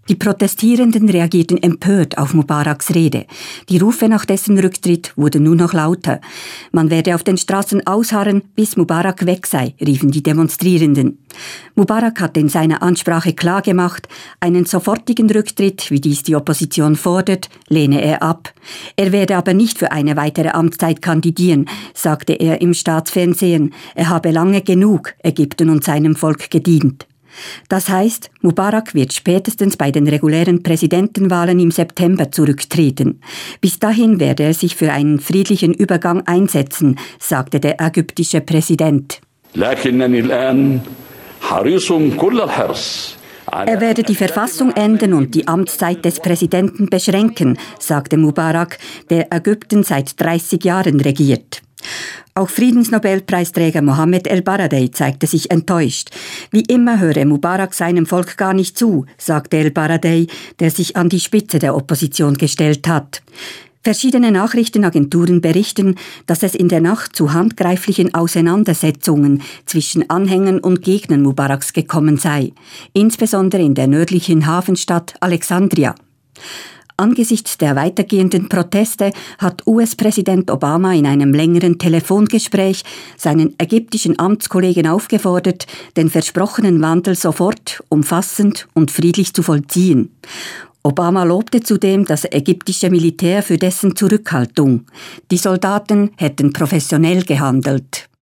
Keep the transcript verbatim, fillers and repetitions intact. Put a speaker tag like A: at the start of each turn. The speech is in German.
A: Die Protestierenden reagierten empört auf Mubaraks Rede. Die Rufe nach dessen Rücktritt wurden nur noch lauter. Man werde auf den Straßen ausharren, bis Mubarak weg sei, riefen die Demonstrierenden. Mubarak hatte in seiner Ansprache klargemacht, einen sofortigen Rücktritt, wie dies die Opposition fordert, lehne er ab. Er werde aber nicht für eine weitere Amtszeit kandidieren, sagte er im Staatsfernsehen. Er habe lange genug Ägypten und seinem Volk gedient. Das heißt, Mubarak wird spätestens bei den regulären Präsidentenwahlen im September zurücktreten. Bis dahin werde er sich für einen friedlichen Übergang einsetzen, sagte der ägyptische Präsident. Er werde die Verfassung ändern und die Amtszeit des Präsidenten beschränken, sagte Mubarak, der Ägypten seit dreißig Jahren regiert. Auch Friedensnobelpreisträger Mohammed El-Baradei zeigte sich enttäuscht. Wie immer höre Mubarak seinem Volk gar nicht zu, sagte El-Baradei, der sich an die Spitze der Opposition gestellt hat. Verschiedene Nachrichtenagenturen berichten, dass es in der Nacht zu handgreiflichen Auseinandersetzungen zwischen Anhängern und Gegnern Mubaraks gekommen sei, insbesondere in der nördlichen Hafenstadt Alexandria. Angesichts der weitergehenden Proteste hat U S-Präsident Obama in einem längeren Telefongespräch seinen ägyptischen Amtskollegen aufgefordert, den versprochenen Wandel sofort, umfassend und friedlich zu vollziehen. Obama lobte zudem das ägyptische Militär für dessen Zurückhaltung. Die Soldaten hätten professionell gehandelt.